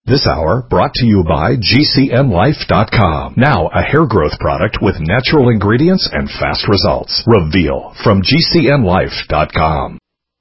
This hour brought to you by GCNlife.com. Now a hair growth product with natural ingredients and fast results. Reveal from GCNlife.com.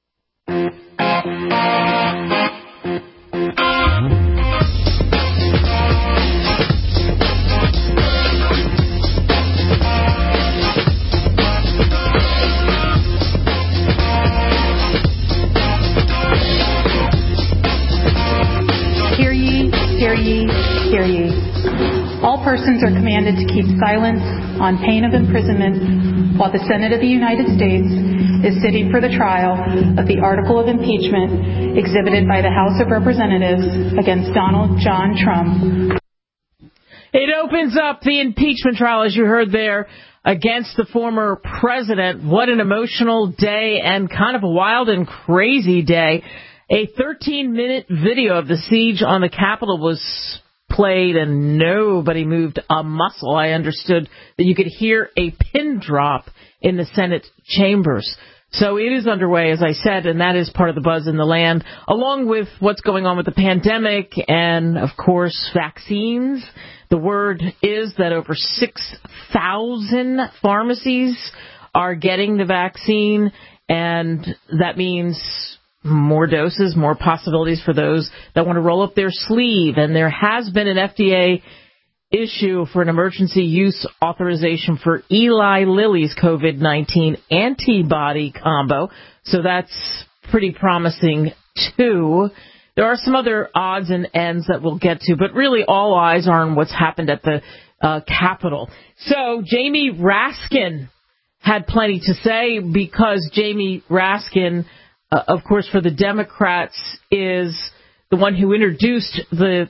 Hear ye. All persons are commanded to keep silence on pain of imprisonment while the Senate of the United States is sitting for the trial of the article of impeachment exhibited by the House of Representatives against Donald John Trump. It opens up the impeachment trial, as you heard there, against the former president. What an emotional day and kind of a wild and crazy day. A 13-minute video of the siege on the Capitol was played and nobody moved a muscle. I understood that you could hear a pin drop in the Senate chambers. So it is underway, as I said, and that is part of the buzz in the land, along with what's going on with the pandemic and, of course, vaccines. The word is that over 6,000 pharmacies are getting the vaccine, and that means more doses, more possibilities for those that want to roll up their sleeve. And there has been an FDA issue for an emergency use authorization for Eli Lilly's COVID-19 antibody combo. So that's pretty promising, too. There are some other odds and ends that we'll get to, but really all eyes are on what's happened at the Capitol. So Jamie Raskin had plenty to say because Jamie Raskin, of course, for the Democrats, is the one who introduced the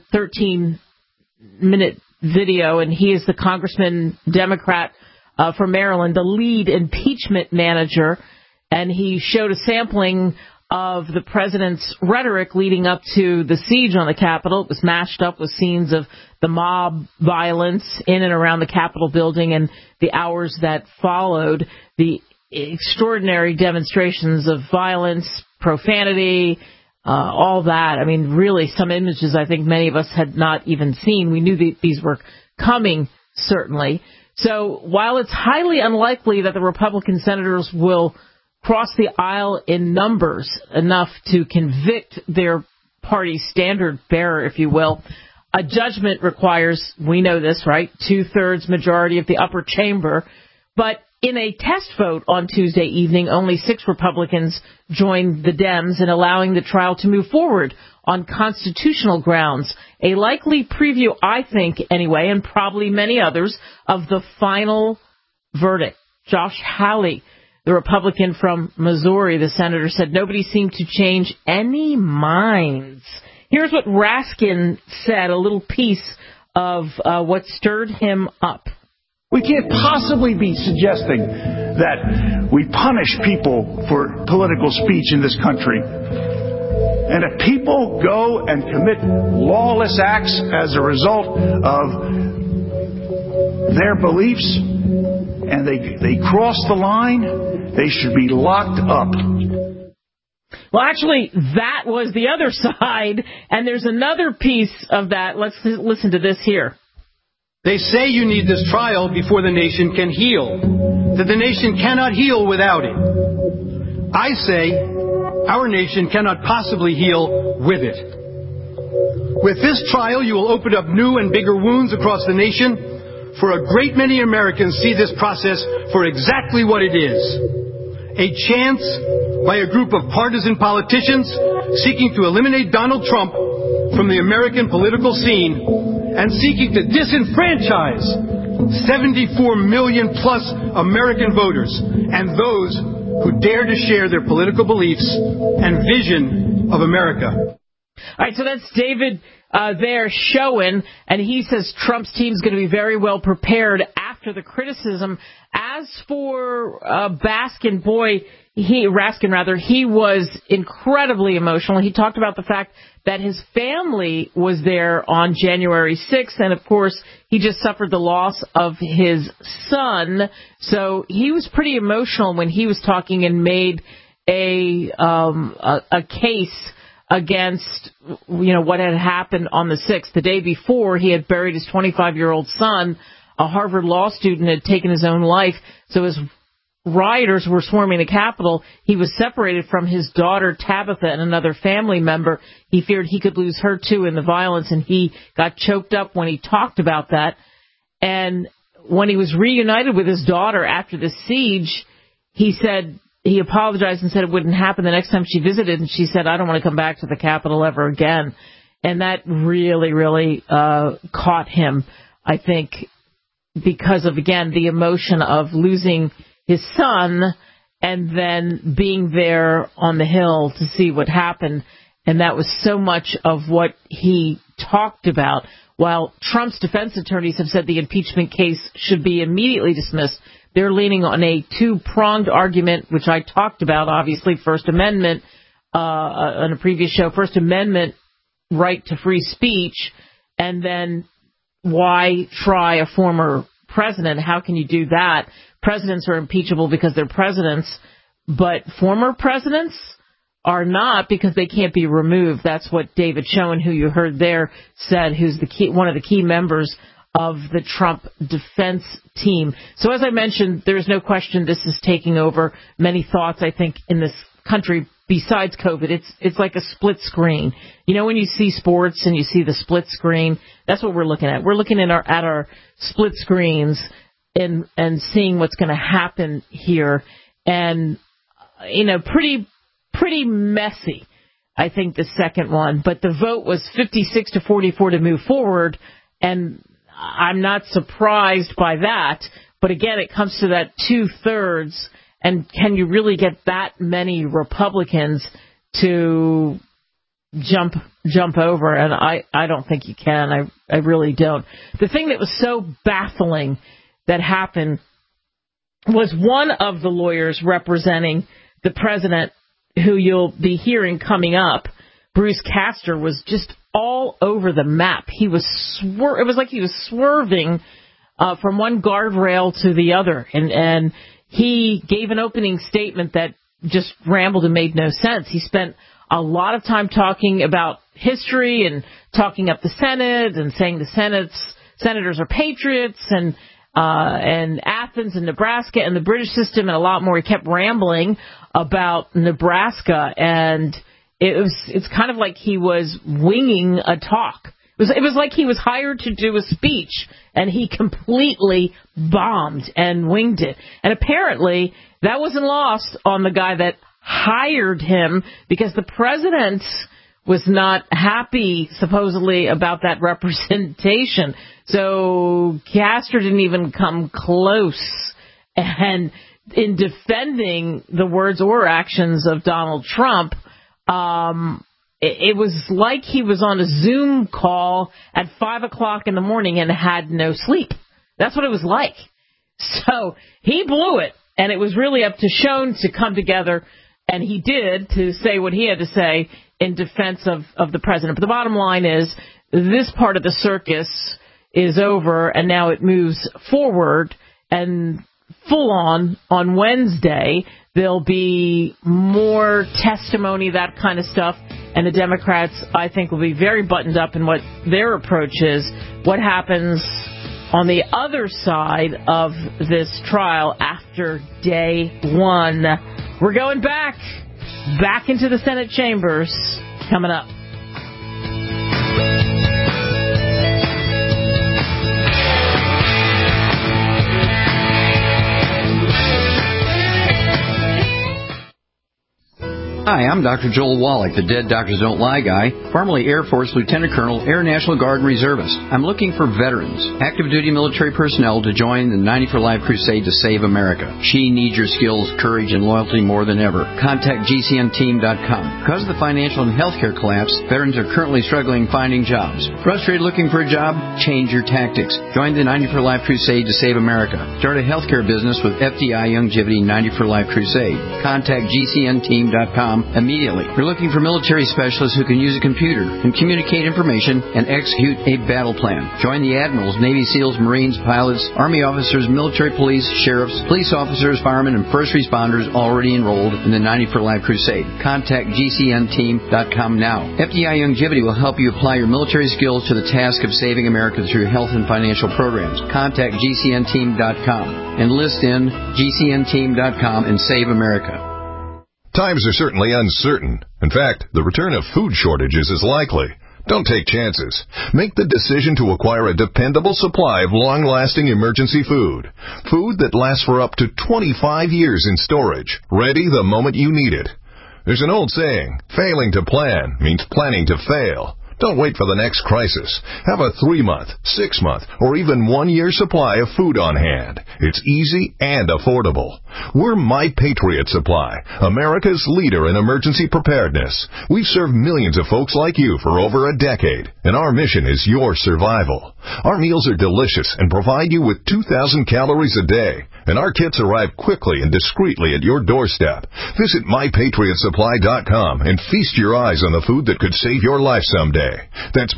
13-minute video, and he is the congressman Democrat from Maryland, the lead impeachment manager, and he showed a sampling of the president's rhetoric leading up to the siege on the Capitol. It was mashed up with scenes of the mob violence in and around the Capitol building and the hours that followed, the extraordinary demonstrations of violence, profanity, all that. I mean, really, some images I think many of us had not even seen. We knew these were coming, certainly. So while it's highly unlikely that the Republican senators will cross the aisle in numbers enough to convict their party's standard bearer, if you will, a judgment requires, we know this, right, 2/3 majority of the upper chamber. But in a test vote on Tuesday evening, only 6 Republicans joined the Dems in allowing the trial to move forward on constitutional grounds. A likely preview, I think, anyway, and probably many others, of the final verdict. Josh Hawley, the Republican from Missouri, the senator, said nobody seemed to change any minds. Here's what Raskin said, a little piece of what stirred him up. We can't possibly be suggesting that we punish people for political speech in this country. And if people go and commit lawless acts as a result of their beliefs and they cross the line, they should be locked up. Well, actually, that was the other side, and there's another piece of that. Let's listen to this here. They say you need this trial before the nation can heal, that the nation cannot heal without it. I say our nation cannot possibly heal with it. With this trial, you will open up new and bigger wounds across the nation, for a great many Americans see this process for exactly what it is. A chance by a group of partisan politicians seeking to eliminate Donald Trump from the American political scene and seeking to disenfranchise 74 million plus American voters and those who dare to share their political beliefs and vision of America. All right, so that's David there showing, and he says Trump's team is going to be very well prepared after the criticism. As for Raskin, he was incredibly emotional. He talked about the fact that his family was there on January 6th, and of course, he just suffered the loss of his son. So he was pretty emotional when he was talking and made a case against, what had happened on the 6th. The day before, he had buried his 25-year-old son. A Harvard law student had taken his own life. So as rioters were swarming the Capitol, he was separated from his daughter, Tabitha, and another family member. He feared he could lose her, too, in the violence, and he got choked up when he talked about that. And when he was reunited with his daughter after the siege, he apologized and said it wouldn't happen the next time she visited, and she said, I don't want to come back to the Capitol ever again. And that really, really caught him, I think, because of, again, the emotion of losing his son and then being there on the Hill to see what happened. And that was so much of what he talked about. While Trump's defense attorneys have said the impeachment case should be immediately dismissed, they're leaning on a two-pronged argument, which I talked about, obviously, First Amendment, on a previous show, First Amendment right to free speech, and then why try a former president? How can you do that? Presidents are impeachable because they're presidents, but former presidents are not because they can't be removed. That's what David Schoen, who you heard there, said, who's one of the key members of the Trump defense team. So as I mentioned, there is no question this is taking over many thoughts, I think, in this country besides COVID. It's like a split screen. When you see sports and you see the split screen, that's what we're looking at. We're looking at our split screens and seeing what's going to happen here. And, pretty messy, I think, the second one. But the vote was 56-44 to move forward, and I'm not surprised by that. But again, it comes to that 2/3, and can you really get that many Republicans to jump over? And I don't think you can. I really don't. The thing that was so baffling that happened was one of the lawyers representing the president, who you'll be hearing coming up, Bruce Castor, was just all over the map. It was like he was swerving from one guardrail to the other, and he gave an opening statement that just rambled and made no sense. He spent a lot of time talking about history and talking up the Senate and saying the senators are patriots and Athens and Nebraska and the British system and a lot more. He kept rambling about Nebraska, and it's kind of like he was winging a talk. It was like he was hired to do a speech, and he completely bombed and winged it. And apparently that wasn't lost on the guy that hired him, because the president was not happy, supposedly, about that representation. So Castor didn't even come close. And in defending the words or actions of Donald Trump, it was like he was on a Zoom call at 5 o'clock in the morning and had no sleep. That's what it was like. So he blew it, and it was really up to Schoen to come together, and he did, to say what he had to say in defense of the president. But the bottom line is, this part of the circus is over, and now it moves forward, and full on Wednesday, there'll be more testimony, that kind of stuff, and the Democrats, I think, will be very buttoned up in what their approach is. What happens on the other side of this trial after day one? We're going back into the Senate chambers, coming up. Hi, I'm Dr. Joel Wallach, the Dead Doctors Don't Lie guy, formerly Air Force Lieutenant Colonel, Air National Guard and Reservist. I'm looking for veterans, active duty military personnel to join the 90 for Life crusade to save America. She needs your skills, courage, and loyalty more than ever. Contact GCNteam.com. Because of the financial and healthcare collapse, veterans are currently struggling finding jobs. Frustrated looking for a job? Change your tactics. Join the 90 for Life crusade to save America. Start a healthcare business with FDI Longevity 90 for Life crusade. Contact GCNteam.com them immediately. You're looking for military specialists who can use a computer and communicate information and execute a battle plan. Join the admirals, Navy SEALs, Marines, pilots, Army officers, military police, sheriffs, police officers, firemen, and first responders already enrolled in the 90 for Life Crusade. Contact GCNteam.com now. FDI Longevity will help you apply your military skills to the task of saving America through health and financial programs. Contact GCNteam.com. Enlist in GCNteam.com and save America. Times are certainly uncertain. In fact, the return of food shortages is likely. Don't take chances. Make the decision to acquire a dependable supply of long-lasting emergency food. Food that lasts for up to 25 years in storage, ready the moment you need it. There's an old saying, failing to plan means planning to fail. Don't wait for the next crisis. Have a 3-month, 6-month, or even 1-year supply of food on hand. It's easy and affordable. We're My Patriot Supply, America's leader in emergency preparedness. We've served millions of folks like you for over a decade, and our mission is your survival. Our meals are delicious and provide you with 2,000 calories a day, and our kits arrive quickly and discreetly at your doorstep. Visit MyPatriotSupply.com and feast your eyes on the food that could save your life someday. That's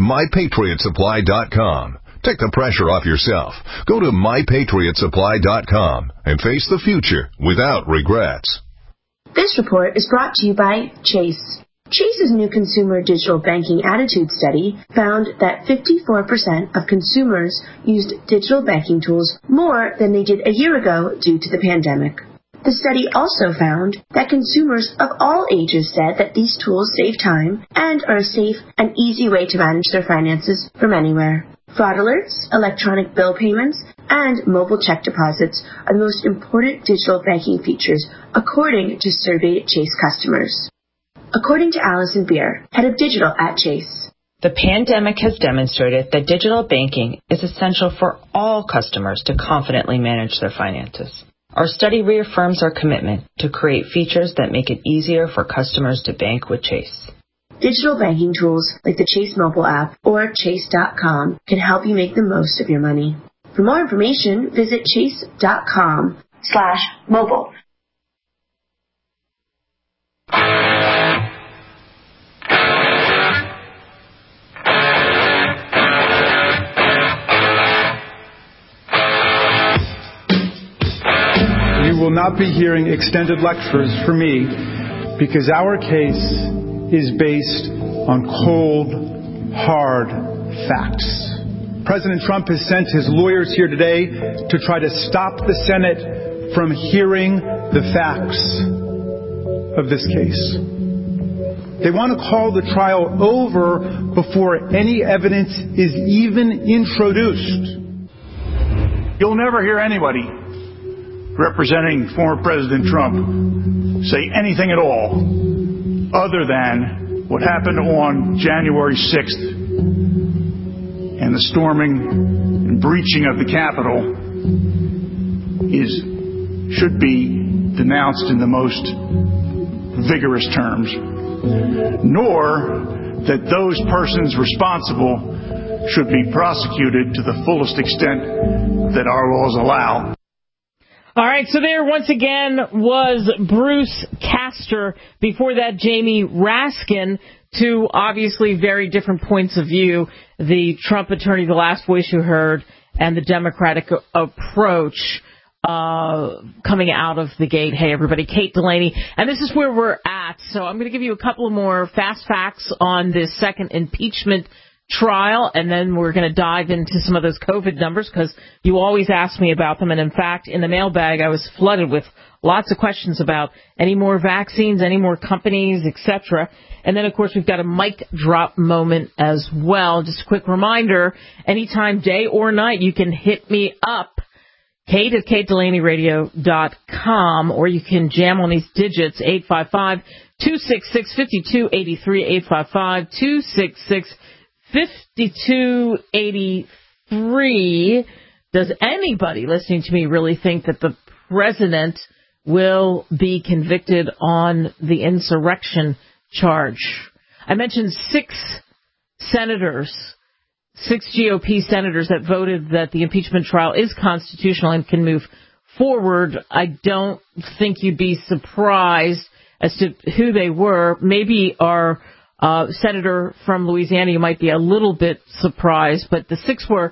MyPatriotSupply.com. Take the pressure off yourself. Go to MyPatriotSupply.com and face the future without regrets. This report is brought to you by Chase. Chase's new consumer digital banking attitude study found that 54% of consumers used digital banking tools more than they did a year ago due to the pandemic. The study also found that consumers of all ages said that these tools save time and are a safe and easy way to manage their finances from anywhere. Fraud alerts, electronic bill payments, and mobile check deposits are the most important digital banking features, according to surveyed Chase customers. According to Allison Beer, head of digital at Chase. The pandemic has demonstrated that digital banking is essential for all customers to confidently manage their finances. Our study reaffirms our commitment to create features that make it easier for customers to bank with Chase. Digital banking tools like the Chase mobile app or Chase.com can help you make the most of your money. For more information, visit Chase.com/mobile. You will not be hearing extended lectures from me because our case is based on cold, hard facts. President Trump has sent his lawyers here today to try to stop the Senate from hearing the facts of this case. They want to call the trial over before any evidence is even introduced. You'll never hear anybody representing former President Trump say anything at all other than what happened on January 6th and the storming and breaching of the Capitol should be denounced in the most vigorous terms, nor that those persons responsible should be prosecuted to the fullest extent that our laws allow. All right, so there once again was Bruce Castor. Before that, Jamie Raskin. Two obviously very different points of view. The Trump attorney, the last voice you heard, and the Democratic approach coming out of the gate. Hey, everybody, Kate Delaney. And this is where we're at. So I'm going to give you a couple of more fast facts on this second impeachment trial, and then we're going to dive into some of those COVID numbers because you always ask me about them. And in fact, in the mailbag, I was flooded with lots of questions about any more vaccines, any more companies, etc. And then, of course, we've got a mic drop moment as well. Just a quick reminder, anytime, day or night, you can hit me up, Kate at KateDelaneyRadio.com, or you can jam on these digits, 855-266-5283, 855-266-5283. Does anybody listening to me really think that the president will be convicted on the insurrection charge? I mentioned 6 GOP senators that voted that the impeachment trial is constitutional and can move forward. I don't think you'd be surprised as to who they were. Maybe our senator from Louisiana, you might be a little bit surprised, but the 6 were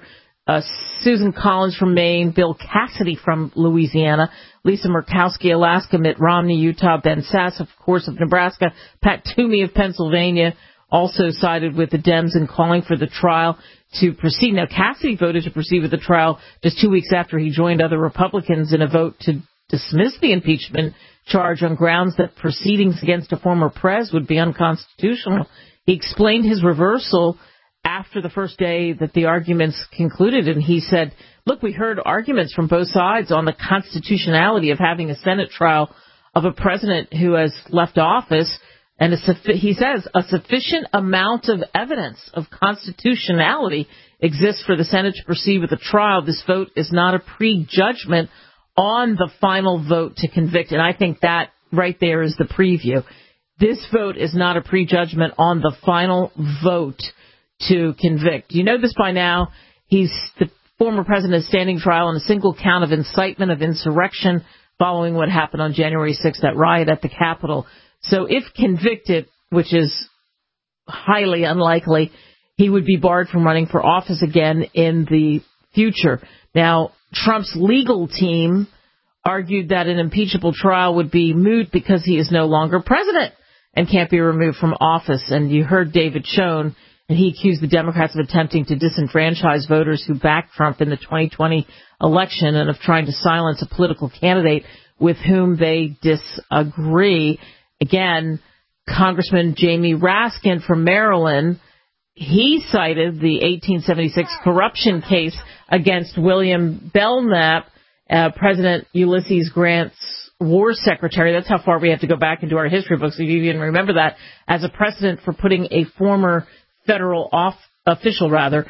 Susan Collins from Maine, Bill Cassidy from Louisiana, Lisa Murkowski, Alaska, Mitt Romney, Utah, Ben Sasse, of course, of Nebraska, Pat Toomey of Pennsylvania, also sided with the Dems in calling for the trial to proceed. Now, Cassidy voted to proceed with the trial just 2 weeks after he joined other Republicans in a vote to dismiss the impeachment charge on grounds that proceedings against a former prez would be unconstitutional. He explained his reversal after the first day that the arguments concluded, and he said, look, we heard arguments from both sides on the constitutionality of having a Senate trial of a president who has left office, and he says a sufficient amount of evidence of constitutionality exists for the Senate to proceed with the trial. This vote is not a prejudgment on the final vote to convict, and I think that right there is the preview. This vote is not a prejudgment on the final vote to convict. You know this by now. The former president is standing trial on a single count of incitement of insurrection following what happened on January 6th, that riot at the Capitol. So if convicted, which is highly unlikely, he would be barred from running for office again in the future. Now, Trump's legal team argued that an impeachable trial would be moot because he is no longer president and can't be removed from office. And you heard David Schoen, and he accused the Democrats of attempting to disenfranchise voters who backed Trump in the 2020 election and of trying to silence a political candidate with whom they disagree. Again, Congressman Jamie Raskin from Maryland, he cited the 1876 corruption case against William Belknap, President Ulysses Grant's war secretary. That's how far we have to go back into our history books, if you even remember that, as a precedent for putting a former federal official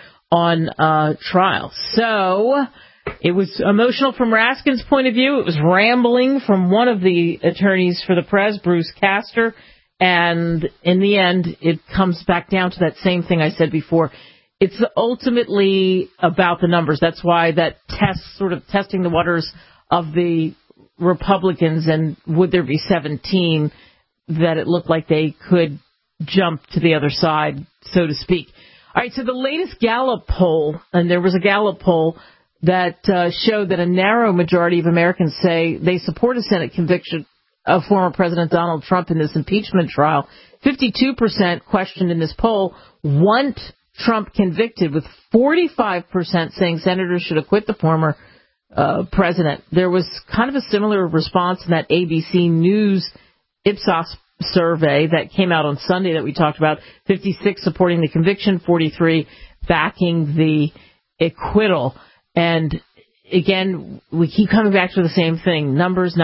on trial. So it was emotional from Raskin's point of view. It was rambling from one of the attorneys for the press, Bruce Castor. And in the end, it comes back down to that same thing I said before. It's ultimately about the numbers. That's why that test, sort of testing the waters of the Republicans, and would there be 17, that it looked like they could jump to the other side, so to speak. All right, so the latest Gallup poll, and there was a Gallup poll that showed that a narrow majority of Americans say they support a Senate conviction of former President Donald Trump in this impeachment trial. 52% questioned in this poll want Trump convicted, with 45% saying senators should acquit the former president. There was kind of a similar response in that ABC News Ipsos survey that came out on Sunday that we talked about. 56 supporting the conviction, 43 backing the acquittal. And again, we keep coming back to the same thing. Numbers.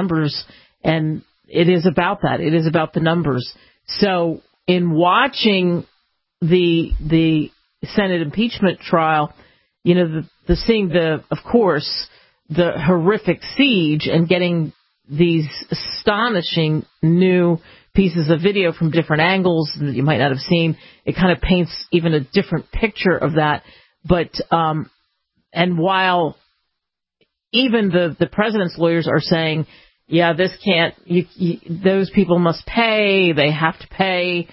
And it is about that. It is about the numbers. So in watching the Senate impeachment trial, you know, of course, the horrific siege and getting these astonishing new pieces of video from different angles that you might not have seen, it kind of paints even a different picture of that. But, and while even the president's lawyers are saying, yeah, this can't, those people must pay, they have to pay,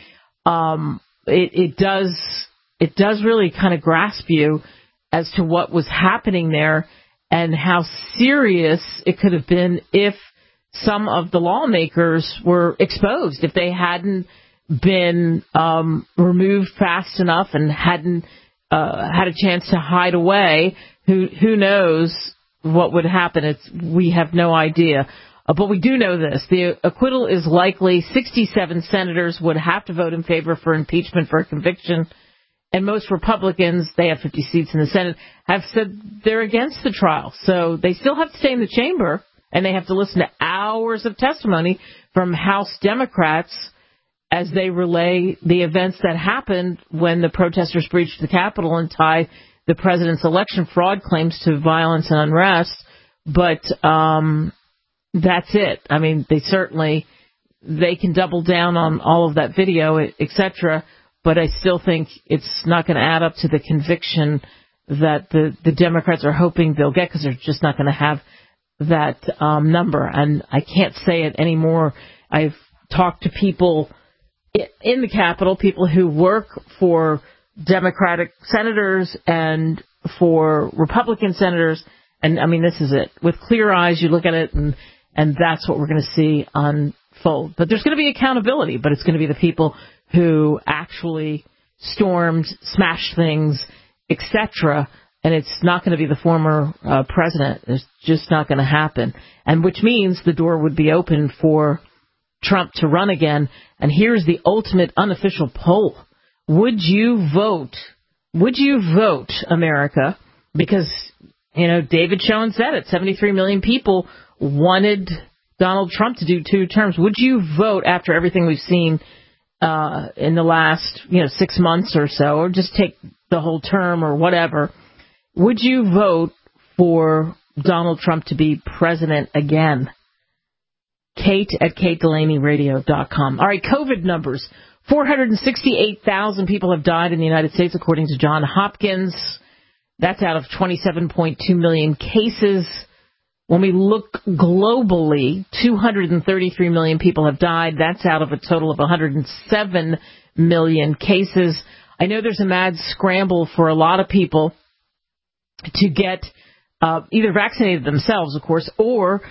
it does really kind of grasp you as to what was happening there and how serious it could have been if some of the lawmakers were exposed, if they hadn't been removed fast enough and hadn't had a chance to hide away. Who knows what would happen? We have no idea. But we do know this. The acquittal is likely. 67 senators would have to vote in favor for impeachment for a conviction. And most Republicans, they have 50 seats in the Senate, have said they're against the trial. So they still have to stay in the chamber, and they have to listen to hours of testimony from House Democrats as they relay the events that happened when the protesters breached the Capitol and tie the president's election fraud claims to violence and unrest. But that's it. I mean, they can double down on all of that video, etc., but I still think it's not going to add up to the conviction that the Democrats are hoping they'll get, because they're just not going to have that number. And I can't say it anymore. I've talked to people in the Capitol, people who work for Democratic senators and for Republican senators, and I mean, this is it. With clear eyes, you look at it, and that's what we're going to see unfold. But there's going to be accountability, but it's going to be the people who actually stormed, smashed things, etc., and it's not going to be the former president. It's just not going to happen, and which means the door would be open for Trump to run again. And here's the ultimate unofficial poll. Would you vote? Would you vote, America? Because, David Schoen said it. 73 million people wanted Donald Trump to do 2 terms. Would you vote after everything we've seen in the last, 6 months or so, or just take the whole term or whatever? Would you vote for Donald Trump to be president again? Kate at KateDelaneyRadio.com. All right, COVID numbers. 468,000 people have died in the United States, according to Johns Hopkins. That's out of 27.2 million cases. When we look globally, 233 million people have died. That's out of a total of 107 million cases. I know there's a mad scramble for a lot of people to get either vaccinated themselves, of course, or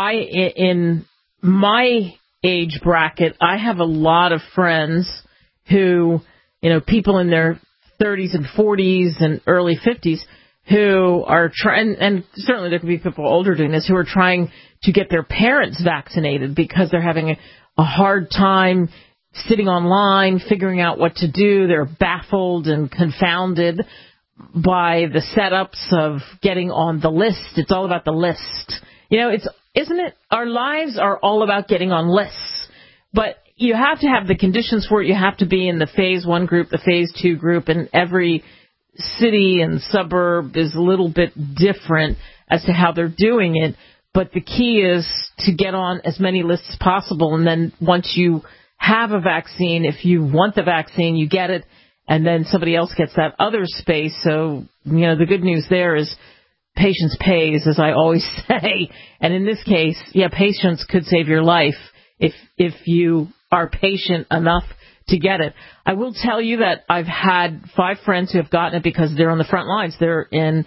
in my age bracket, I have a lot of friends who, people in their 30s and 40s and early 50s who are trying, and certainly there could be people older doing this, who are trying to get their parents vaccinated because they're having a hard time sitting online, figuring out what to do. They're baffled and confounded by the setups of getting on the list. It's all about the list. Isn't it? Our lives are all about getting on lists. But you have to have the conditions for it. You have to be in the phase 1 group, the phase 2 group, and every city and suburb is a little bit different as to how they're doing it. But the key is to get on as many lists as possible. And then once you have a vaccine, if you want the vaccine, you get it. And then somebody else gets that other space. So, the good news there is patience pays, as I always say. And in this case, patience could save your life if you are patient enough to get it. I will tell you that I've had 5 friends who have gotten it because they're on the front lines. They're in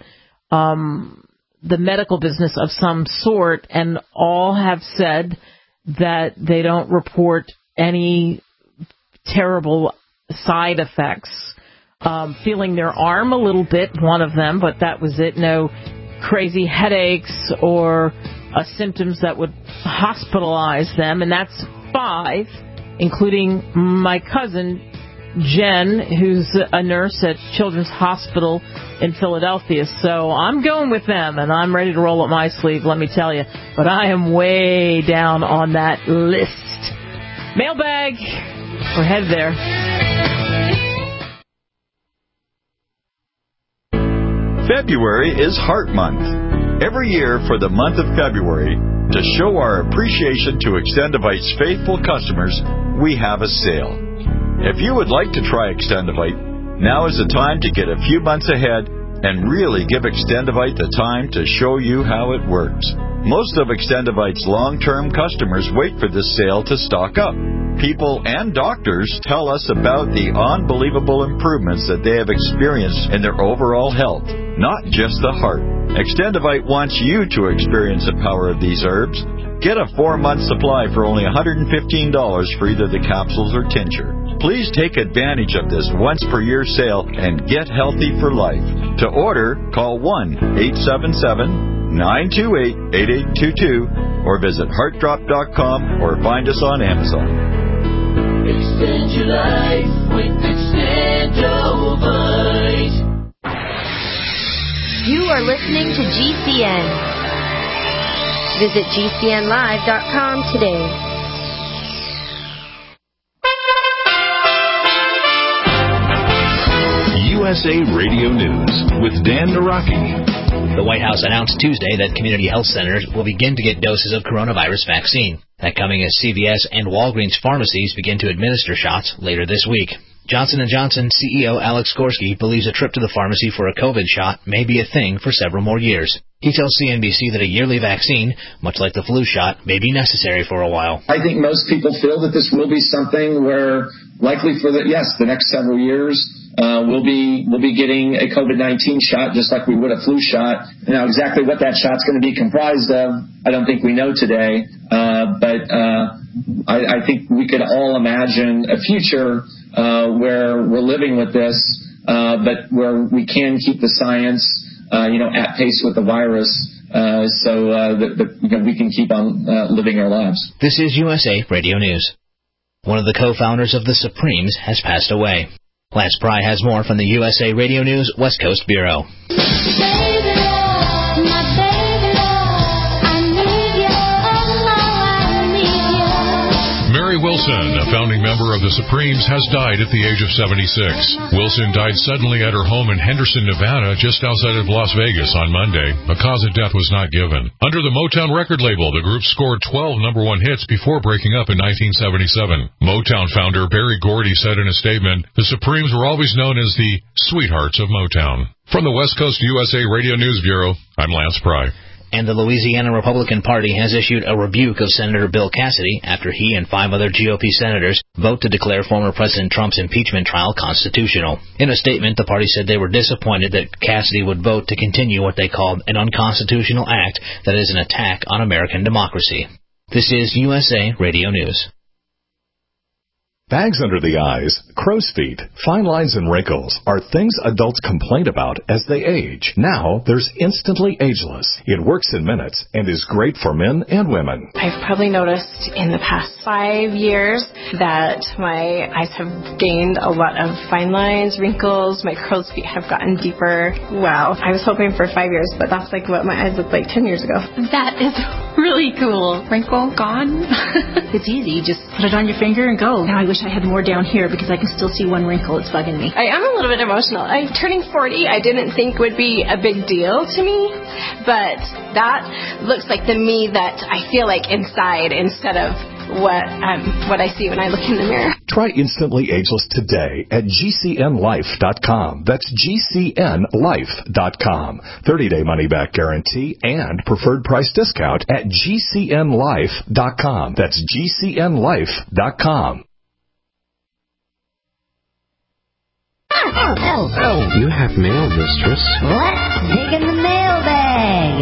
the medical business of some sort, and all have said that they don't report any terrible side effects. Feeling their arm a little bit, one of them, but that was it. No crazy headaches or symptoms that would hospitalize them, and that's 5, including my cousin Jen, who's a nurse at Children's Hospital in Philadelphia. So I'm going with them, and I'm ready to roll up my sleeve, let me tell you. But I am way down on that list. Mailbag. We're headed there. February is Heart Month. Every year for the month of February, to show our appreciation to Extendivite's faithful customers, we have a sale. If you would like to try Extendivite, now is the time to get a few months ahead and really give Extendivite the time to show you how it works. Most of Extendivite's long-term customers wait for this sale to stock up. People and doctors tell us about the unbelievable improvements that they have experienced in their overall health, not just the heart. Extendivite wants you to experience the power of these herbs. Get a 4-month supply for only $115 for either the capsules or tincture. Please take advantage of this once-per-year sale and get healthy for life. To order, call 1-877-928-8822 or visit heartdrop.com or find us on Amazon. Extend your life with Extendovite. You are listening to GCN. Visit GCNlive.com today. USA Radio News with Dan Naraki. The White House announced Tuesday that community health centers will begin to get doses of coronavirus vaccine. That coming as CVS and Walgreens pharmacies begin to administer shots later this week. Johnson & Johnson CEO Alex Gorsky believes a trip to the pharmacy for a COVID shot may be a thing for several more years. He tells CNBC that a yearly vaccine, much like the flu shot, may be necessary for a while. I think most people feel that this will be something where likely for the next several years, we'll be getting a COVID-19 shot just like we would a flu shot. Now, exactly what that shot's going to be comprised of, I don't think we know today. But I think we could all imagine a future where we're living with this, but where we can keep the science, at pace with the virus, so that we can keep on living our lives. This is USA Radio News. One of the co-founders of the Supremes has passed away. Lance Pry has more from the USA Radio News West Coast Bureau. Mary Wilson, a founding member of the Supremes, has died at the age of 76. Wilson died suddenly at her home in Henderson, Nevada, just outside of Las Vegas on Monday. A cause of death was not given. Under the Motown record label, the group scored 12 #1 hits before breaking up in 1977. Motown founder Berry Gordy said in a statement, "The Supremes were always known as the sweethearts of Motown." From the West Coast USA Radio News Bureau, I'm Lance Pry. And the Louisiana Republican Party has issued a rebuke of Senator Bill Cassidy after he and 5 other GOP senators vote to declare former President Trump's impeachment trial constitutional. In a statement, the party said they were disappointed that Cassidy would vote to continue what they called an unconstitutional act that is an attack on American democracy. This is USA Radio News. Bags under the eyes, crow's feet, fine lines and wrinkles are things adults complain about as they age. Now there's Instantly Ageless. It works in minutes and is great for men and women. I've probably noticed in the past 5 years that my eyes have gained a lot of fine lines, wrinkles, my crow's feet have gotten deeper. Wow, I was hoping for 5 years, but that's like what my eyes looked like 10 years ago. That is really cool. Wrinkle gone. It's easy. You just put it on your finger and go. Now I wish I had more down here because I can still see one wrinkle. It's bugging me. I am a little bit emotional. Turning 40, I didn't think would be a big deal to me, but that looks like the me that I feel like inside instead of what I see when I look in the mirror. Try Instantly Ageless today at GCNLife.com. That's GCNLife.com. 30-day money-back guarantee and preferred price discount at GCNLife.com. That's GCNLife.com. Oh. You have mail, mistress. Let's dig in the mailbag.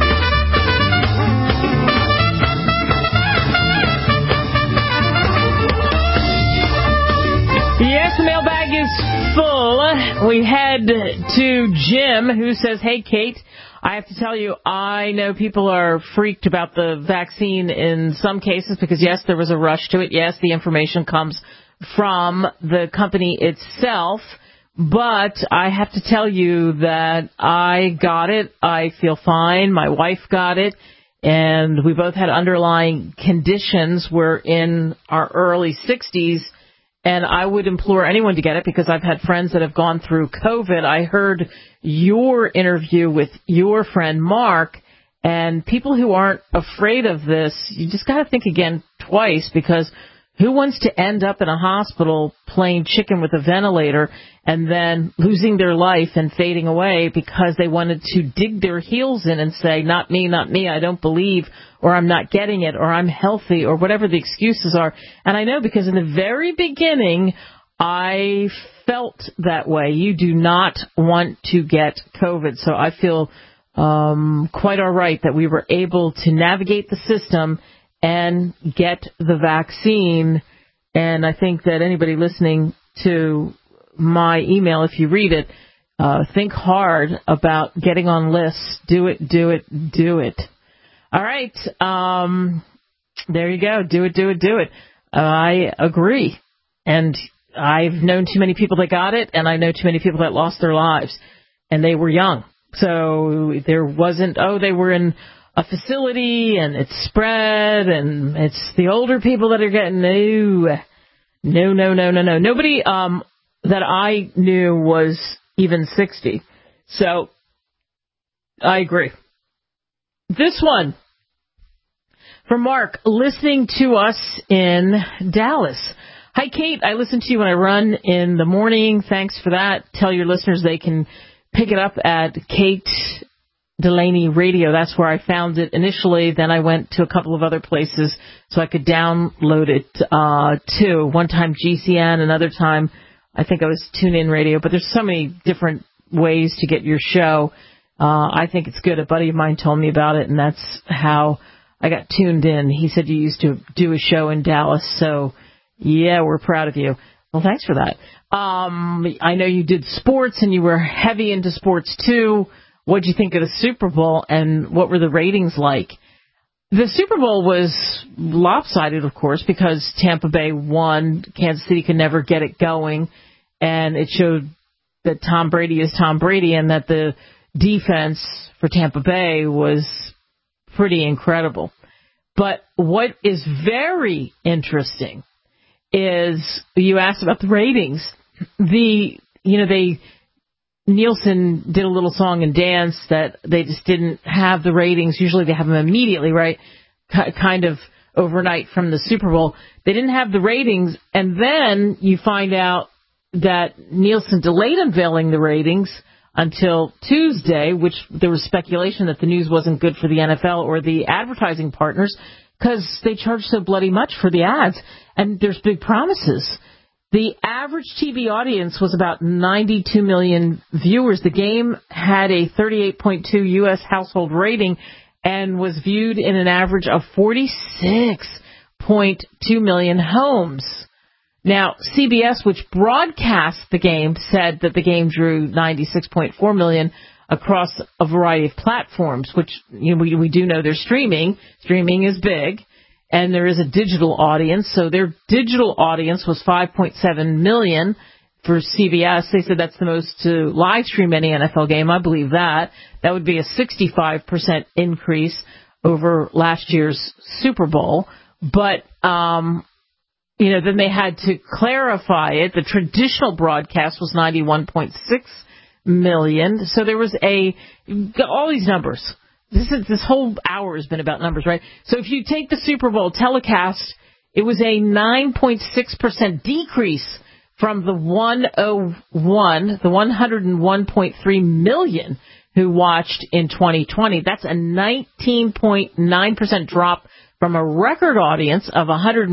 Yes, the mailbag is full. We head to Jim, who says, "Hey, Kate, I have to tell you, I know people are freaked about the vaccine in some cases because, yes, there was a rush to it. Yes, the information comes from the company itself. But I have to tell you that I got it. I feel fine. My wife got it. And we both had underlying conditions. We're in our early 60s. And I would implore anyone to get it because I've had friends that have gone through COVID. I heard your interview with your friend Mark. And people who aren't afraid of this, you just got to think again twice because who wants to end up in a hospital playing chicken with a ventilator and then losing their life and fading away because they wanted to dig their heels in and say, not me, I don't believe, or I'm not getting it, or I'm healthy, or whatever the excuses are. And I know because in the very beginning, I felt that way. You do not want to get COVID. So I feel quite all right that we were able to navigate the system and get the vaccine. And I think that anybody listening to my email, if you read it, think hard about getting on lists. Do it. All right. There you go. Do it. I agree. And I've known too many people that got it, and I know too many people that lost their lives, and they were young. So there wasn't, they were in a facility and it's spread and it's the older people that are getting no. Nobody that I knew was even 60. So I agree. This one from Mark, listening to us in Dallas. Hi, Kate. I listen to you when I run in the morning. Thanks for that. Tell your listeners they can pick it up at Kate Delaney Radio. That's where I found it initially. Then I went to a couple of other places so I could download it too. One time GCN, another time I think I was TuneIn Radio. But there's so many different ways to get your show. I think it's good. A buddy of mine told me about it, and that's how I got tuned in. He said you used to do a show in Dallas, so yeah, we're proud of you. Well, thanks for that. I know you did sports, and you were heavy into sports, too. What did you think of the Super Bowl, and what were the ratings like? The Super Bowl was lopsided, of course, because Tampa Bay won. Kansas City could never get it going, and it showed that Tom Brady is Tom Brady and that the defense for Tampa Bay was pretty incredible. But what is very interesting is you asked about the ratings. Nielsen did a little song and dance that they just didn't have the ratings. Usually they have them immediately, right? Kind of overnight from the Super Bowl. They didn't have the ratings, and then you find out that Nielsen delayed unveiling the ratings until Tuesday, which there was speculation that the news wasn't good for the NFL or the advertising partners because they charge so bloody much for the ads, and there's big promises. The average TV audience was about 92 million viewers. The game had a 38.2 U.S. household rating and was viewed in an average of 46.2 million homes. Now, CBS, which broadcast the game, said that the game drew 96.4 million across a variety of platforms, which we do know they're streaming. Streaming is big, and there is a digital audience. So their digital audience was 5.7 million for CBS. They said that's the most to live stream any NFL game. I believe that. That would be a 65% increase over last year's Super Bowl. But then they had to clarify it. The traditional broadcast was 91.6 million. So there was all these numbers. This whole hour has been about numbers, right? So if you take the Super Bowl telecast, it was a 9.6% decrease from the 101.3 million who watched in 2020. That's a 19.9% drop from a record audience of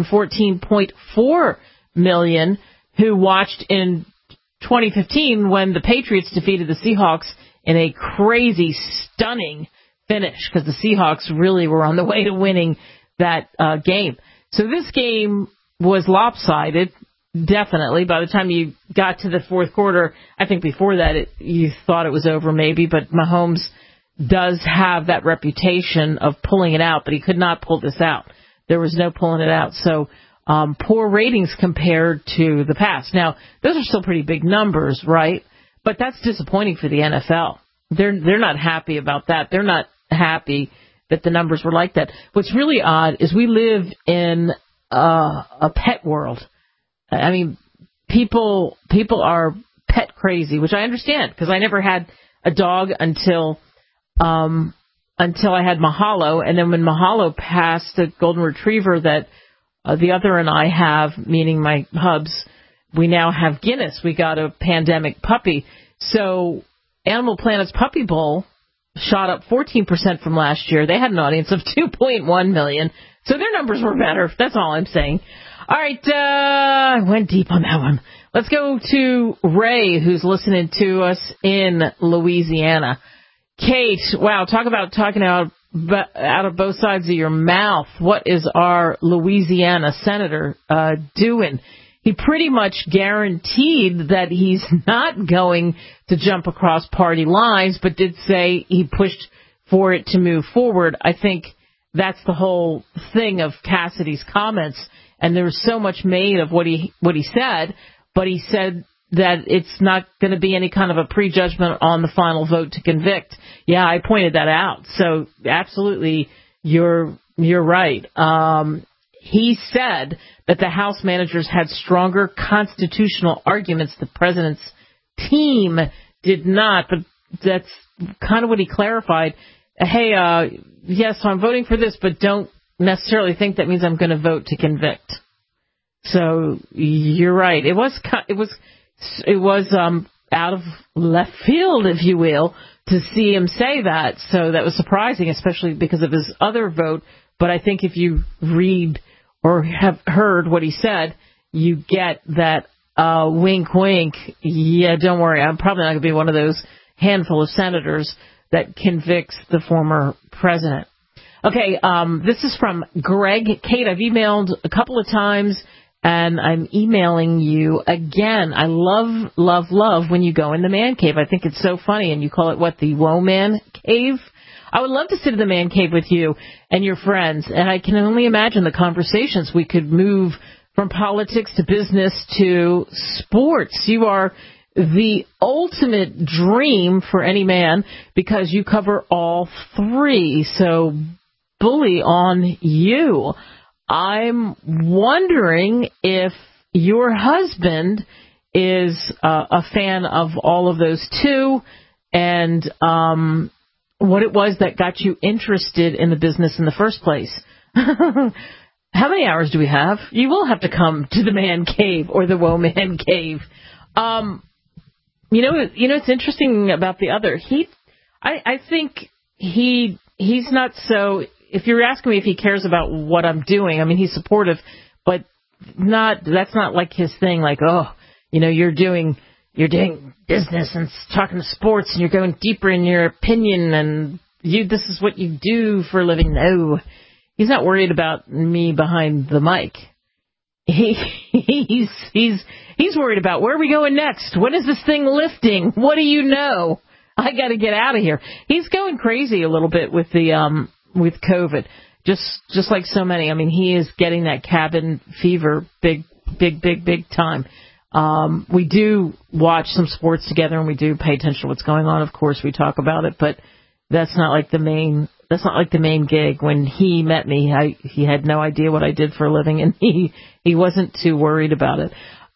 114.4 million who watched in 2015 when the Patriots defeated the Seahawks in a crazy, stunning finish because the Seahawks really were on the way to winning that game. So this game was lopsided, definitely. By the time you got to the fourth quarter, I think before that you thought it was over maybe, but Mahomes does have that reputation of pulling it out, but he could not pull this out. There was no pulling it out. So poor ratings compared to the past. Now, those are still pretty big numbers, right? But that's disappointing for the NFL. They're not happy about that. They're not happy that the numbers were like that. What's really odd is we live in a pet world. I mean, people are pet crazy, which I understand because I never had a dog until I had Mahalo, and then when Mahalo passed, the golden retriever that the other and I have, meaning my hubs, we now have Guinness. We got a pandemic puppy. So Animal Planet's Puppy Bowl shot up 14% from last year. They had an audience of 2.1 million. So their numbers were better. That's all I'm saying. All right, I went deep on that one. Let's go to Ray, who's listening to us in Louisiana. Kate, wow, talk about talking out of both sides of your mouth. What is our Louisiana senator doing? He pretty much guaranteed that he's not going to jump across party lines, but did say he pushed for it to move forward. I think that's the whole thing of Cassidy's comments, and there was so much made of what he said, but he said that it's not going to be any kind of a prejudgment on the final vote to convict. Yeah, I pointed that out. So absolutely, you're right. He said that the House managers had stronger constitutional arguments. The president's team did not, but that's kind of what he clarified. Hey, yes, I'm voting for this, but don't necessarily think that means I'm going to vote to convict. So you're right. It was out of left field, if you will, to see him say that. So that was surprising, especially because of his other vote. But I think if you read or have heard what he said, you get that wink, wink. Yeah, don't worry. I'm probably not going to be one of those handful of senators that convicts the former president. Okay, this is from Greg. Kate, I've emailed a couple of times, and I'm emailing you again. I love, love, love when you go in the man cave. I think it's so funny, and you call it, what, the Woe Man Cave? I would love to sit in the man cave with you and your friends, and I can only imagine the conversations. We could move from politics to business to sports. You are the ultimate dream for any man because you cover all three. So bully on you. I'm wondering if your husband is a fan of all of those too, and what it was that got you interested in the business in the first place. How many hours do we have? You will have to come to the man cave or the Woe Man Cave. You know, it's interesting about the other. I think he's not so. If you're asking me if he cares about what I'm doing, I mean, he's supportive, but that's not like his thing. Like, oh, you're doing business and talking to sports, and you're going deeper in your opinion, and this is what you do for a living. No, he's not worried about me behind the mic. He's worried about where are we going next? When is this thing lifting? What do you know? I got to get out of here. He's going crazy a little bit with the with COVID, just like so many. I mean, he is getting that cabin fever, big time. We do watch some sports together, and we do pay attention to what's going on. Of course, we talk about it, but that's not like the main gig. When he met me, he had no idea what I did for a living, and he wasn't too worried about it.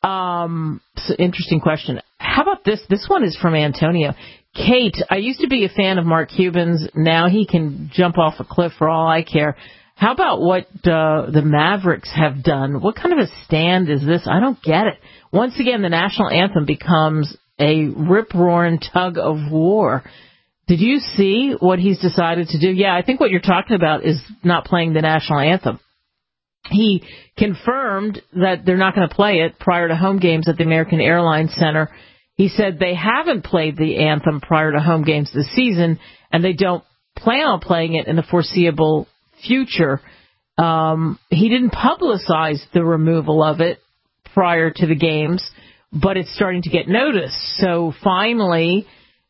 So interesting question. How about this? This one is from Antonio. Kate, I used to be a fan of Mark Cuban's. Now he can jump off a cliff for all I care. How about what the Mavericks have done? What kind of a stand is this? I don't get it. Once again, the national anthem becomes a rip-roaring tug of war. Did you see what he's decided to do? Yeah, I think what you're talking about is not playing the national anthem. He confirmed that they're not going to play it prior to home games at the American Airlines Center. He said they haven't played the anthem prior to home games this season, and they don't plan on playing it in the foreseeable future. He didn't publicize the removal of it prior to the games, but it's starting to get noticed. So finally,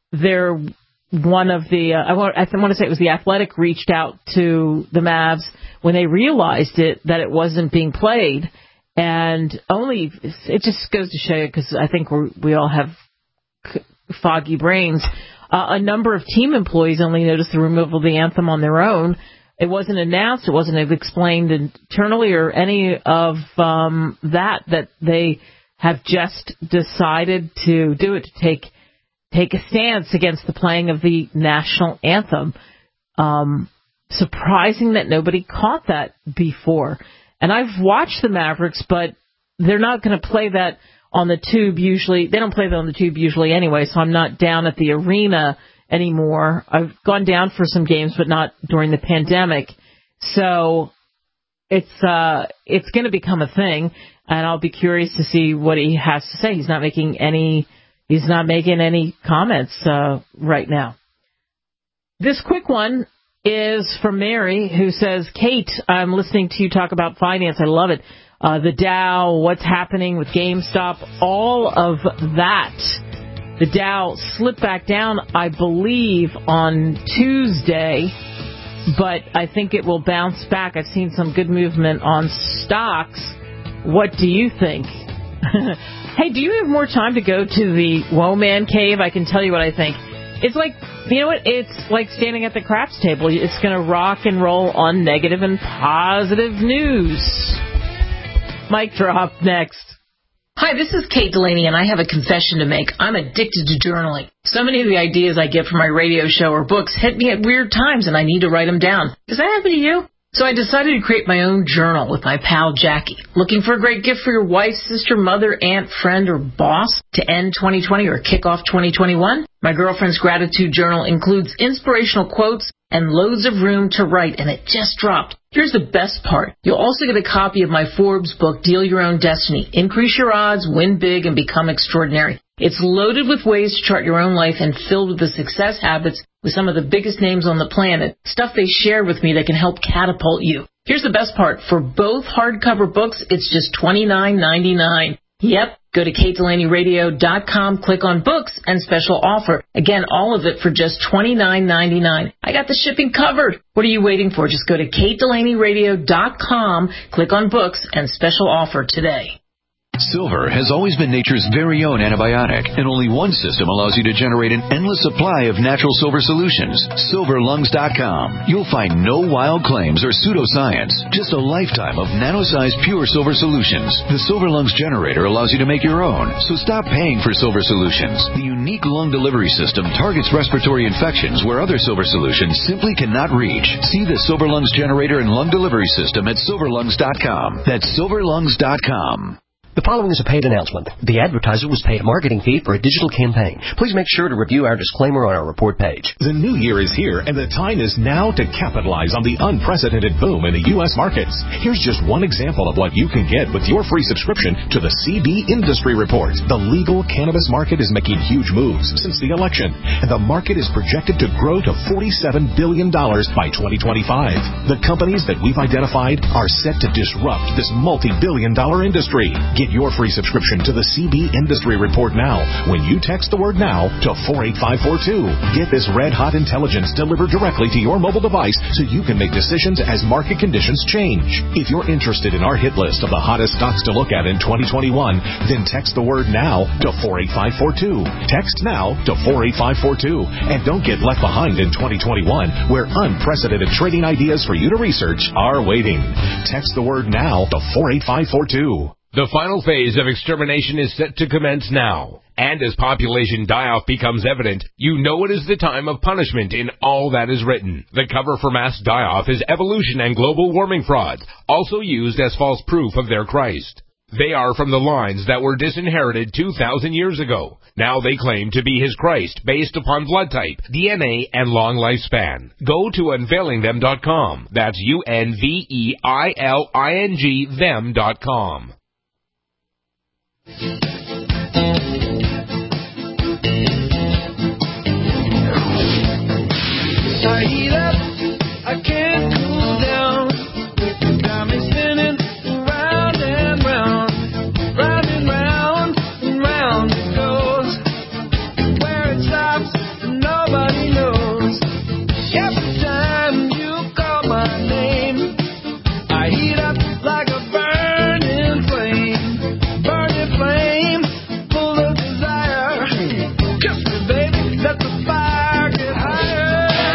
one of the I want to say it was the Athletic reached out to the Mavs when they realized that it wasn't being played, and it just goes to show you, because I think we all have foggy brains. A number of team employees only noticed the removal of the anthem on their own. It wasn't announced. It wasn't explained internally or any of that they have just decided to do it, to take a stance against the playing of the national anthem. Surprising that nobody caught that before. And I've watched the Mavericks, but they're not going to play that on the tube usually. They don't play that on the tube usually anyway, so I'm not down at the arena anymore. I've gone down for some games, but not during the pandemic. So it's going to become a thing, and I'll be curious to see what he has to say. He's not making any comments right now. This quick one is from Mary, who says, Kate, I'm listening to you talk about finance. I love it. The Dow, what's happening with GameStop, all of that. The Dow slipped back down, I believe, on Tuesday, but I think it will bounce back. I've seen some good movement on stocks. What do you think? Hey, do you have more time to go to the Woe Man Cave? I can tell you what I think. It's like, you know what? It's like standing at the craps table. It's going to rock and roll on negative and positive news. Mic drop next. Hi, this is Kate Delaney, and I have a confession to make. I'm addicted to journaling. So many of the ideas I get from my radio show or books hit me at weird times, and I need to write them down. Does that happen to you? So I decided to create my own journal with my pal Jackie. Looking for a great gift for your wife, sister, mother, aunt, friend, or boss to end 2020 or kick off 2021? My girlfriend's gratitude journal includes inspirational quotes and loads of room to write, and it just dropped. Here's the best part. You'll also get a copy of my Forbes book, Deal Your Own Destiny. Increase your odds, win big, and become extraordinary. It's loaded with ways to chart your own life and filled with the success habits with some of the biggest names on the planet, stuff they share with me that can help catapult you. Here's the best part. For both hardcover books, it's just $29.99. Yep. Go to KateDelaneyRadio.com, click on books, and special offer. Again, all of it for just $29.99. I got the shipping covered. What are you waiting for? Just go to KateDelaneyRadio.com, click on books, and special offer today. Silver has always been nature's very own antibiotic, and only one system allows you to generate an endless supply of natural silver solutions. SilverLungs.com. You'll find no wild claims or pseudoscience, just a lifetime of nano-sized pure silver solutions. The Silver Lungs generator allows you to make your own, so stop paying for silver solutions. The unique lung delivery system targets respiratory infections where other silver solutions simply cannot reach. See the Silver Lungs generator and lung delivery system at SilverLungs.com. That's SilverLungs.com. The following is a paid announcement. The advertiser was paid a marketing fee for a digital campaign. Please make sure to review our disclaimer on our report page. The new year is here, and the time is now to capitalize on the unprecedented boom in the U.S. markets. Here's just one example of what you can get with your free subscription to the CB Industry Report. The legal cannabis market is making huge moves since the election, and the market is projected to grow to $47 billion by 2025. The companies that we've identified are set to disrupt this multi-billion-dollar industry. Get your free subscription to the CB Industry Report now when you text the word NOW to 48542. Get this red-hot intelligence delivered directly to your mobile device so you can make decisions as market conditions change. If you're interested in our hit list of the hottest stocks to look at in 2021, then text the word NOW to 48542. Text NOW to 48542. And don't get left behind in 2021, where unprecedented trading ideas for you to research are waiting. Text the word NOW to 48542. The final phase of extermination is set to commence now. And as population die-off becomes evident, you know it is the time of punishment in all that is written. The cover for mass die-off is evolution and global warming frauds, also used as false proof of their Christ. They are from the lines that were disinherited 2,000 years ago. Now they claim to be his Christ based upon blood type, DNA, and long lifespan. Go to unveilingthem.com. That's UNVEILING them.com. I heat up, I can't cool down. Got me spinning round and round, round and round and round it goes. Where it stops, nobody knows. Every time you call my name, I heat up like a burning flame, full of desire. Kiss me, baby, let the fire get higher.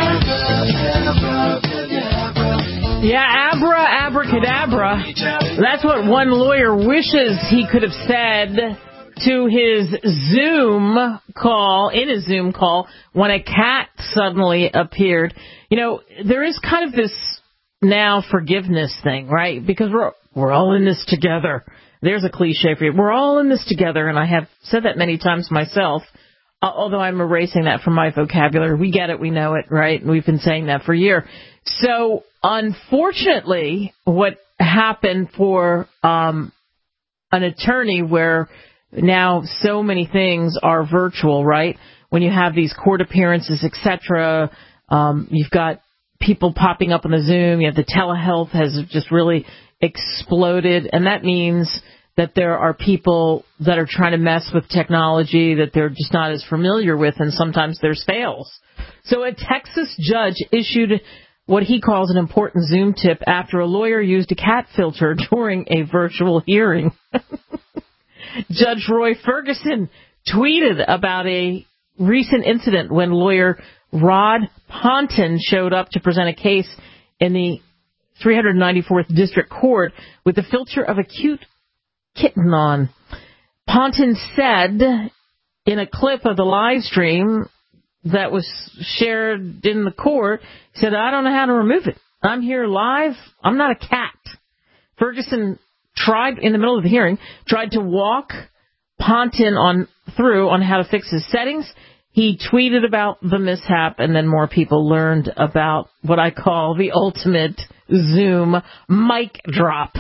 Yeah, abracadabra. That's what one lawyer wishes he could have said to his Zoom call, when a cat suddenly appeared. You know, there is kind of this now forgiveness thing, right? Because we're all in this together. There's a cliche for you. We're all in this together, and I have said that many times myself, although I'm erasing that from my vocabulary. We get it, we know it, right? And we've been saying that for a year. So, unfortunately, what happened for an attorney where now so many things are virtual, right? When you have these court appearances, etc., you've got people popping up on the Zoom. You have the telehealth has just really exploded, and that means that there are people that are trying to mess with technology that they're just not as familiar with, and sometimes there's fails. So a Texas judge issued what he calls an important Zoom tip after a lawyer used a cat filter during a virtual hearing. Judge Roy Ferguson tweeted about a recent incident when lawyer Rod Ponton showed up to present a case in the 394th District Court with the filter of a cute kitten on. Ponton said in a clip of the live stream that was shared in the court, he said, I don't know how to remove it. I'm here live. I'm not a cat. Ferguson tried, in the middle of the hearing, tried to walk Ponton through on how to fix his settings. He tweeted about the mishap, and then more people learned about what I call the ultimate Zoom mic drop.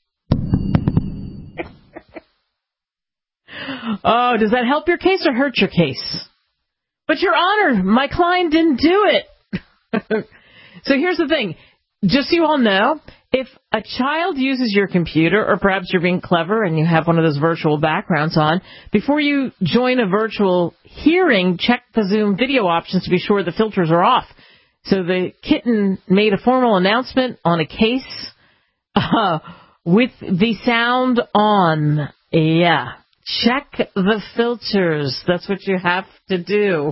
Oh, does that help your case or hurt your case? But, Your Honor, my client didn't do it. So here's the thing. Just so you all know, if a child uses your computer, or perhaps you're being clever and you have one of those virtual backgrounds on, before you join a virtual hearing, check the Zoom video options to be sure the filters are off. So the kitten made a formal announcement on a case with the sound on. Yeah. Check the filters. That's what you have to do.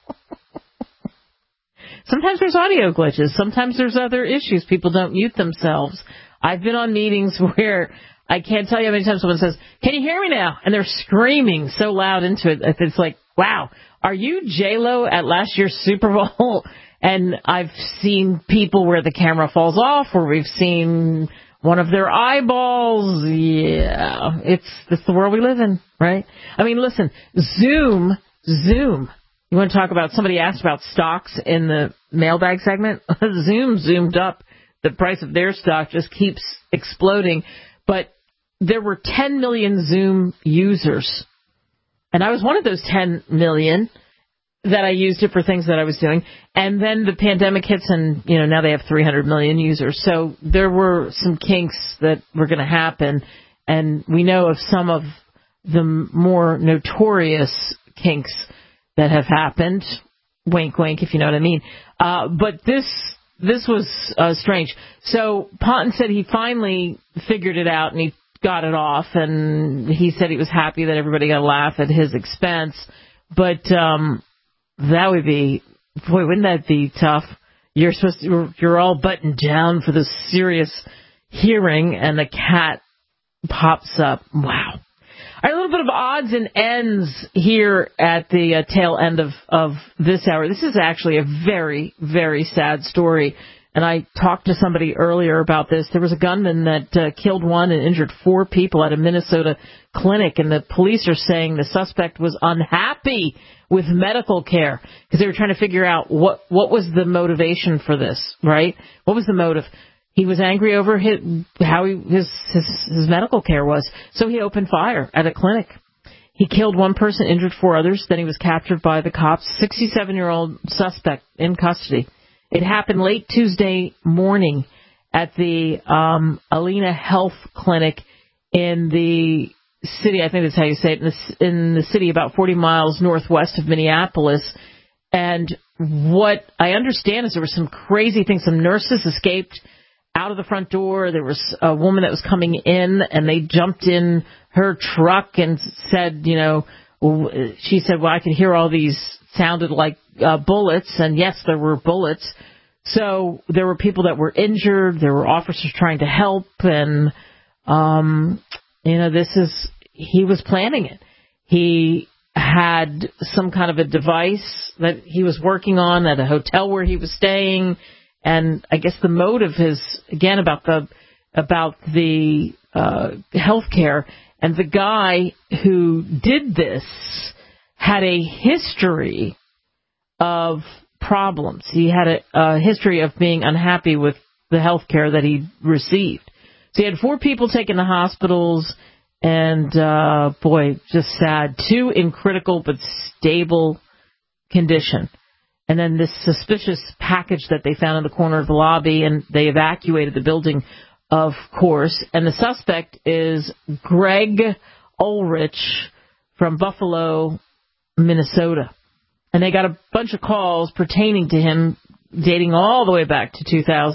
Sometimes there's audio glitches. Sometimes there's other issues. People don't mute themselves. I've been on meetings where I can't tell you how many times someone says, "Can you hear me now?" And they're screaming so loud into it. It's like, wow, are you J-Lo at last year's Super Bowl? And I've seen people where the camera falls off, or we've seen one of their eyeballs. Yeah, it's the world we live in, right? I mean, listen, Zoom. You want to talk about, somebody asked about stocks in the mailbag segment? Zoom zoomed up. The price of their stock just keeps exploding. But there were 10 million Zoom users. And I was one of those 10 million that I used it for things that I was doing. And then the pandemic hits, and, now they have 300 million users. So there were some kinks that were going to happen. And we know of some of the more notorious kinks that have happened. Wink, wink, if you know what I mean. But this was strange. So Ponton said he finally figured it out and he got it off, and he said he was happy that everybody got a laugh at his expense. But that would be, boy, wouldn't that be tough? You're all buttoned down for this serious hearing, and the cat pops up. Wow. All right, a little bit of odds and ends here at the tail end of this hour. This is actually a very, very sad story, and I talked to somebody earlier about this. There was a gunman that killed one and injured 4 people at a Minnesota clinic, and the police are saying the suspect was unhappy with medical care because they were trying to figure out what was the motivation for this, right? What was the motive? He was angry over how his medical care was, so he opened fire at a clinic. He killed 1 person, injured 4 others. Then he was captured by the cops. 67-year-old suspect in custody. It happened late Tuesday morning at the Alena Health Clinic in the city. I think that's how you say it, in the city about 40 miles northwest of Minneapolis. And what I understand is there were some crazy things. Some nurses escaped out of the front door. There was a woman that was coming in, and they jumped in her truck and said, she said, well, I could hear all these sounded like bullets. And yes, there were bullets. So there were people that were injured. There were officers trying to help. And, he was planning it. He had some kind of a device that he was working on at a hotel where he was staying. And I guess the motive is, again, about the healthcare. And the guy who did this had a history of problems. He had a history of being unhappy with the healthcare that he received. So he had 4 people taken to hospitals, and boy, just sad. 2 in critical but stable condition. And then this suspicious package that they found in the corner of the lobby, and they evacuated the building, of course. And the suspect is Greg Ulrich from Buffalo, Minnesota. And they got a bunch of calls pertaining to him dating all the way back to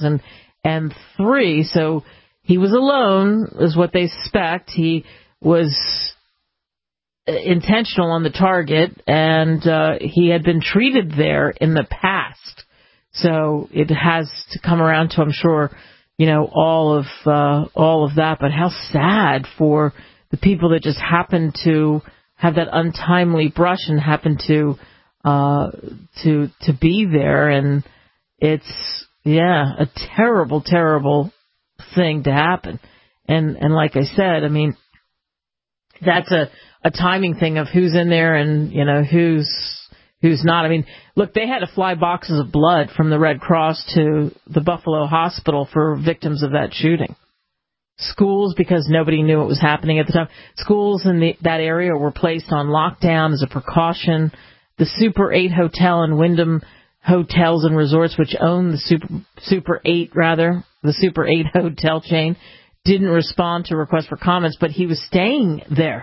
2003. So he was alone, is what they suspect. He was intentional on the target, and he had been treated there in the past. So it has to come around to, I'm sure, all of that. But how sad for the people that just happen to have that untimely brush and happen to be there. And it's Yeah, a terrible, terrible thing to happen. And like I said, I mean, that's a timing thing of who's in there and, you know, who's not. I mean, look, they had to fly boxes of blood from the Red Cross to the Buffalo Hospital for victims of that shooting. Schools, because nobody knew what was happening at the time, schools in that area were placed on lockdown as a precaution. The Super 8 Hotel and Wyndham Hotels and Resorts, which own the Super 8 hotel chain, didn't respond to requests for comments, but he was staying there.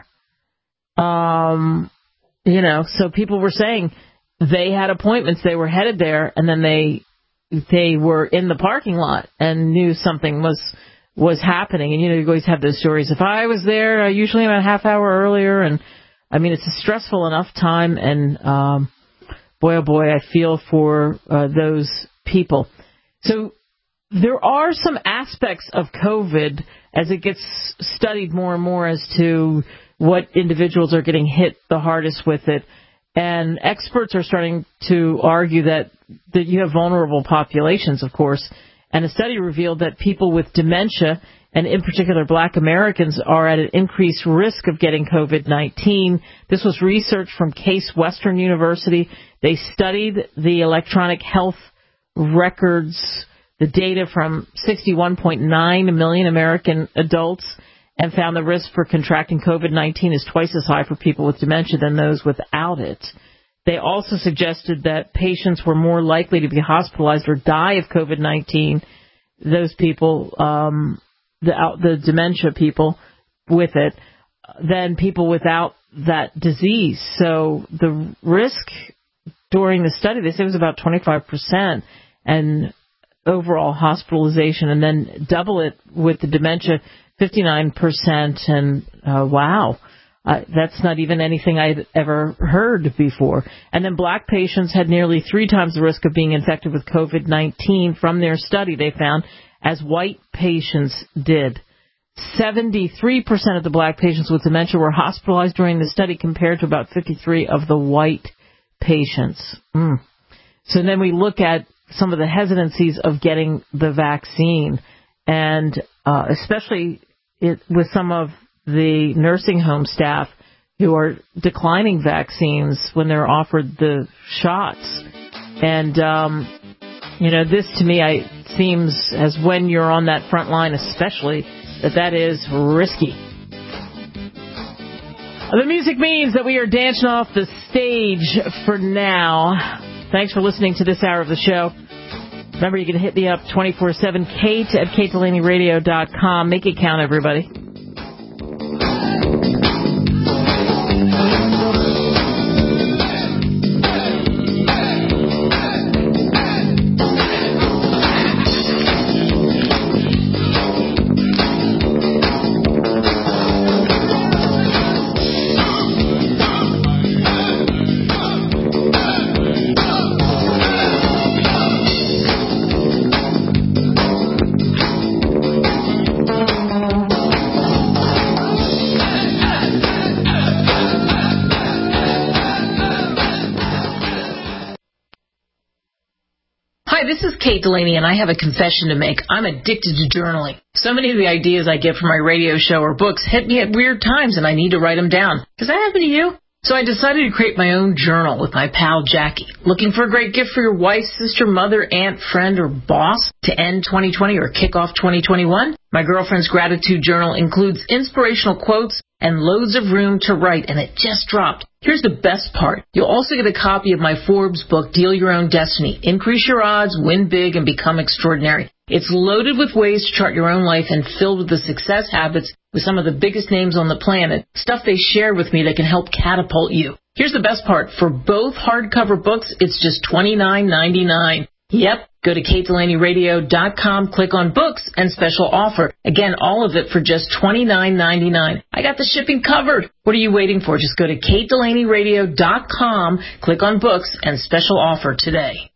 You know, so people were saying they had appointments, they were headed there, and then they were in the parking lot and knew something was happening. And, you know, you always have those stories. If I was there, usually about a half hour earlier. And, I mean, it's a stressful enough time. And, boy, oh boy, I feel for those people. So there are some aspects of COVID as it gets studied more and more as to what individuals are getting hit the hardest with it. And experts are starting to argue that you have vulnerable populations, of course. And a study revealed that people with dementia, and in particular Black Americans, are at an increased risk of getting COVID-19. This was research from Case Western University. They studied the electronic health records, the data from 61.9 million American adults, and found the risk for contracting COVID-19 is twice as high for people with dementia than those without it. They also suggested that patients were more likely to be hospitalized or die of COVID-19, those people, the dementia people with it, than people without that disease. So the risk during the study, they said, was about 25%, and overall hospitalization, and then double it with the dementia, 59%, and wow. That's not even anything I'd ever heard before. And then Black patients had nearly 3 times the risk of being infected with COVID-19 from their study, they found, as white patients did. 73% of the Black patients with dementia were hospitalized during the study compared to about 53% of the white patients. So then we look at some of the hesitancies of getting the vaccine, and especially with some of the nursing home staff who are declining vaccines when they're offered the shots. And, you know, this to me seems, as when you're on that front line especially, that is risky. The music means that we are dancing off the stage for now. Thanks for listening to this hour of the show. Remember, you can hit me up 24/7, Kate at KateDelaneyRadio.com. Make it count, everybody. This is Kate Delaney, and I have a confession to make. I'm addicted to journaling. So many of the ideas I get from my radio show or books hit me at weird times, and I need to write them down. Does that happen to you? So I decided to create my own journal with my pal Jackie. Looking for a great gift for your wife, sister, mother, aunt, friend, or boss to end 2020 or kick off 2021? My girlfriend's gratitude journal includes inspirational quotes and loads of room to write, and it just dropped. Here's the best part. You'll also get a copy of my Forbes book, Deal Your Own Destiny. Increase your odds, win big, and become extraordinary. It's loaded with ways to chart your own life and filled with the success habits with some of the biggest names on the planet, stuff they share with me that can help catapult you. Here's the best part. For both hardcover books, it's just $29.99. Yep. Go to KateDelaneyRadio.com, click on books and special offer. Again, all of it for just $29.99. I got the shipping covered. What are you waiting for? Just go to KateDelaneyRadio.com, click on books and special offer today.